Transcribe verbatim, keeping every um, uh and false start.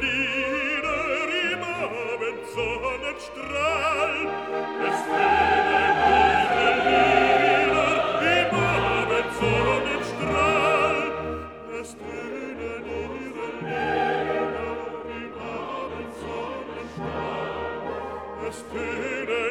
Lieder im Abendsonnenstrahl. Es tönen ihre Lieder im Abendsonnenstrahl. Es tönen ihre Lieder im Abendsonnenstrahl. Es tönen